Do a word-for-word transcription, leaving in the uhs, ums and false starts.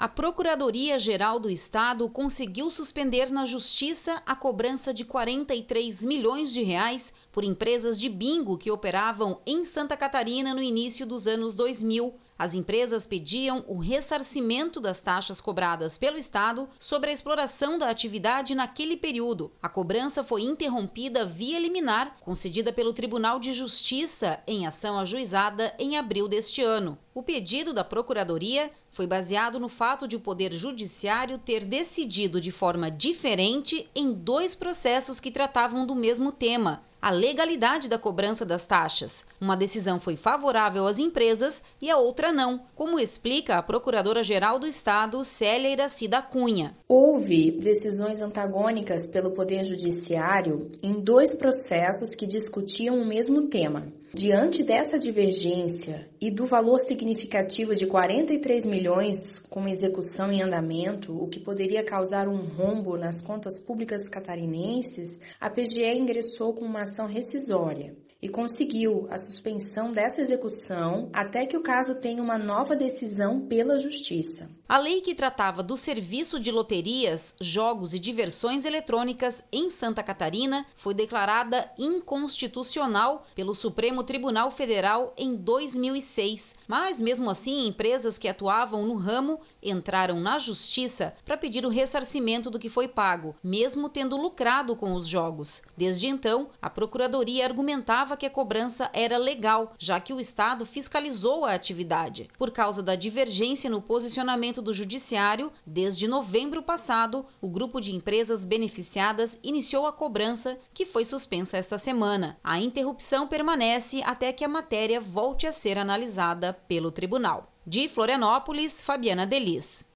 A Procuradoria-Geral do Estado conseguiu suspender na Justiça a cobrança de quarenta e três milhões de reais por empresas de bingo que operavam em Santa Catarina no início dos anos dois mil. As empresas pediam o ressarcimento das taxas cobradas pelo Estado sobre a exploração da atividade naquele período. A cobrança foi interrompida via liminar, concedida pelo Tribunal de Justiça em ação ajuizada em abril deste ano. O pedido da Procuradoria foi baseado no fato de o Poder Judiciário ter decidido de forma diferente em dois processos que tratavam do mesmo tema: a legalidade da cobrança das taxas. Uma decisão foi favorável às empresas e a outra não, como explica a Procuradora-Geral do Estado, Célia Iracy da Cunha. Houve decisões antagônicas pelo Poder Judiciário em dois processos que discutiam o mesmo tema. Diante dessa divergência e do valor significativo de quarenta e três milhões com execução em andamento, o que poderia causar um rombo nas contas públicas catarinenses, a P G E ingressou com uma ação rescisória e conseguiu a suspensão dessa execução até que o caso tenha uma nova decisão pela Justiça. A lei que tratava do serviço de loterias, jogos e diversões eletrônicas em Santa Catarina foi declarada inconstitucional pelo Supremo Tribunal Federal em dois mil e seis. Mas, mesmo assim, empresas que atuavam no ramo entraram na Justiça para pedir o ressarcimento do que foi pago, mesmo tendo lucrado com os jogos. Desde então, a Procuradoria argumentava que a cobrança era legal, já que o Estado fiscalizou a atividade. Por causa da divergência no posicionamento do Judiciário, desde novembro passado, o grupo de empresas beneficiadas iniciou a cobrança, que foi suspensa esta semana. A interrupção permanece até que a matéria volte a ser analisada pelo tribunal. De Florianópolis, Fabiana Delis.